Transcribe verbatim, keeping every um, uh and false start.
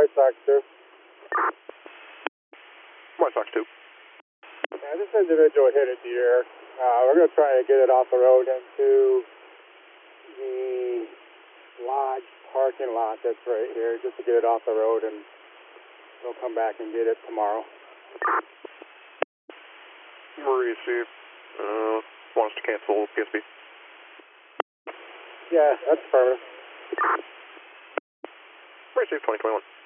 White Sox two. White Sox two. Yeah, this individual hit a deer. Uh, we're going to try to get it off the road into the lodge parking lot that's right here, just to get it off the road, and we'll come back and get it tomorrow. Received. Uh, wants to cancel P S B. Yeah, that's perfect. Received twenty twenty-one.